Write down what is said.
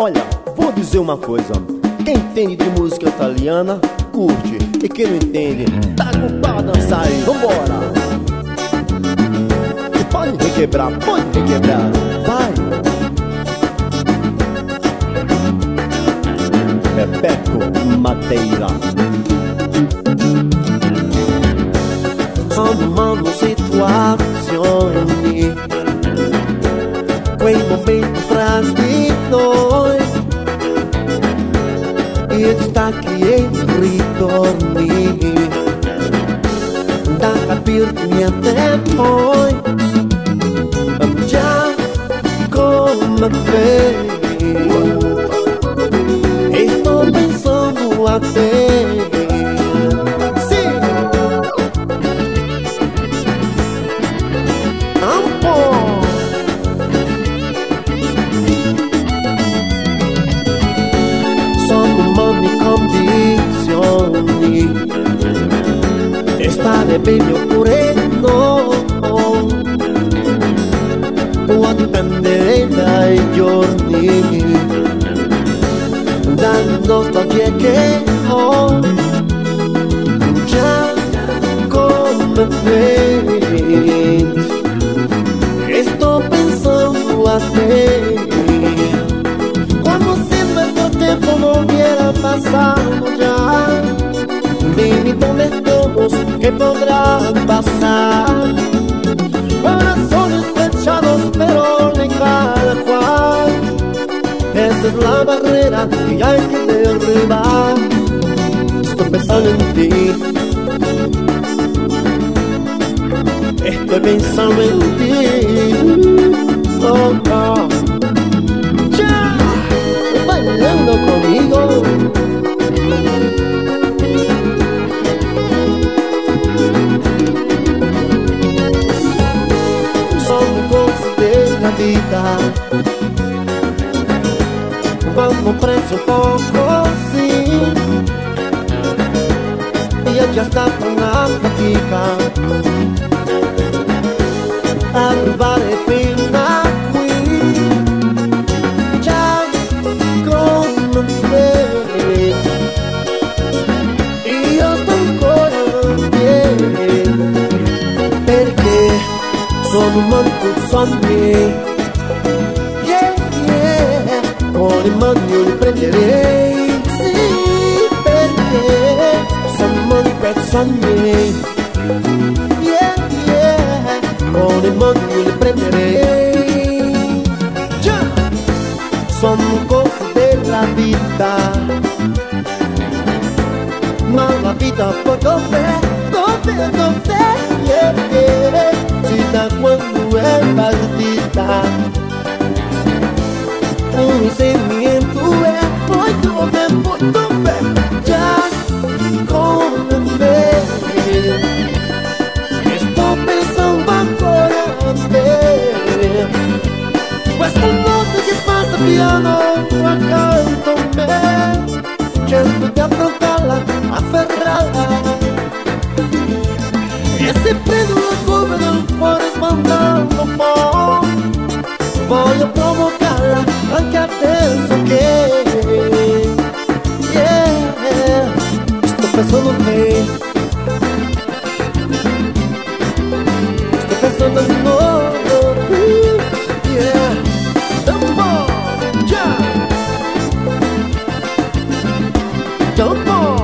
Olha, vou dizer uma coisa. Quem entende de música italiana, curte. E quem não entende, tá com pra dançar aí. Vambora! E pode requebrar, vai! Bebeco Madeira. Sono situazioni, quei momenti fra di noi, e distacchi e ritorni, da capirti niente poi, già come vedi, e sto pensando a te. E stare bene oppure no, può dipendere dai giorni, dalle nostalgie che ho, già come vedi, e sto pensando a te. Quando sembra che il tempo non viene passato già, dime dónde estamos, que podrá pasar. Corazones flechados pero de cada cual, esa es la barrera que hay que derribar. Estoy pensando en ti, estoy pensando en ti. Oh, oh. Ya, bailando conmigo. Vanno preso poco, sì, e è già stata una fatica arrivare fino a qui, già come vedi, io sto ancora in piedi, perché sono molto sogni. Con le mani io li prenderei, sì, perché sono di pezzi miei. Yeah, yeah, con le mani io li prenderei. Già, sono cose della vita, ma la vita poi dov'è, yeah, yeah, si da quando è partita. Un insegnamento è poi dove, già come vedi, e sto pensando ancora a te. Questa notte che passa piano accanto a me, cerco di affrontarla, afferrarla, e se prendo la curva del cuore sbandando un po', voglio provocarla anche adesso che, yeah, sto pensando a te, sto pensando a noi, yeah, un po', già, un po'.